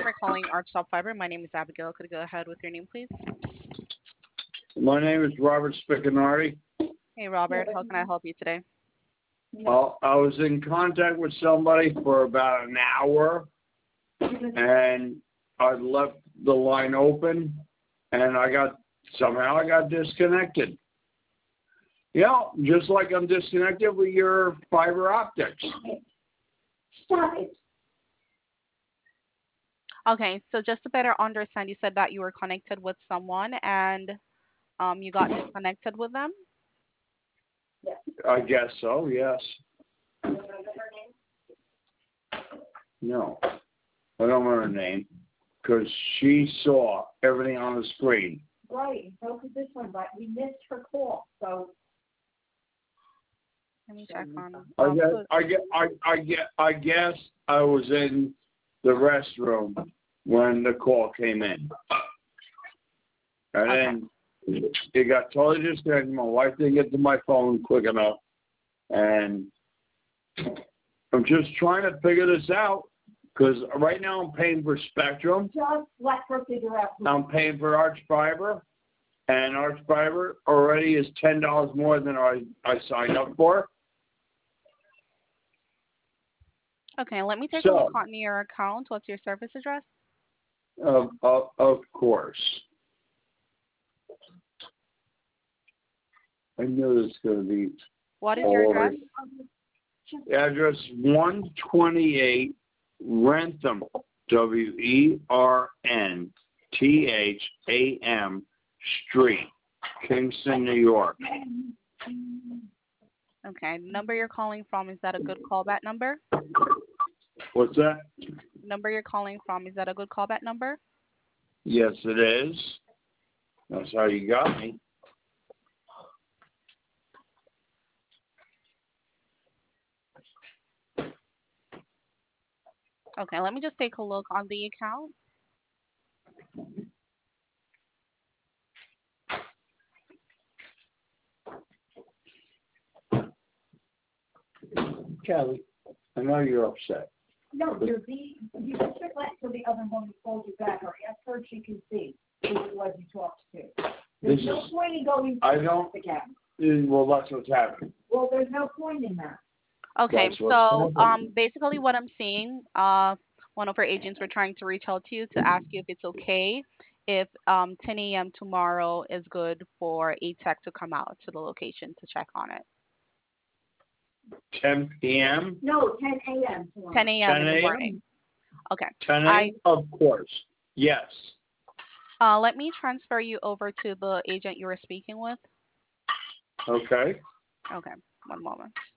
for calling Archstop Fiber. My name is Abigail. Could you go ahead with your name, please? My name is Robert Spicinardi. Hey, Robert. How can I help you today? Well, I was in contact with somebody for about an hour, and I left the line open, and somehow I got disconnected. Yeah, just like I'm disconnected with your fiber optics. Stop it. Okay, so just to better understand, you said that you were connected with someone and you got disconnected with them? I guess so, yes. No, I don't remember her name, because she saw everything on the screen. Right, so could this one, but we missed her call, so. Let me check on. I guess I was in the restroom when the call came in, and then it got totally disconnected. My wife didn't get to my phone quick enough, and I'm just trying to figure this out because right now I'm paying for Spectrum. Just let her figure out. I'm paying for Arch Fiber, and Arch Fiber already is $10 more than I signed up for. Okay, let me take a look on your account. What's your service address? Of course. I knew this was going to be. What is your address? Address 128 Wrentham, WERNTHAM Street, Kingston, New York. Okay, the number you're calling from, is that a good callback number? What's that? The number you're calling from, is that a good callback number? Yes, it is. That's how you got me. Okay, let me just take a look on the account. Kelly, I know you're upset. No, you just let till the other woman calls you back, or ask her if she can see who it was you talked to. There's no point in going again. Well, that's what's happening. Well, there's no point in that. Okay, so basically what I'm seeing, one of our agents were trying to reach out to you to ask you if it's okay if 10 a.m. tomorrow is good for a tech to come out to the location to check on it. 10 p.m.? No, 10 a.m. tomorrow. 10 a.m. in the morning. Okay. 10 a.m. Of course. Yes. Let me transfer you over to the agent you were speaking with. Okay. Okay, one moment.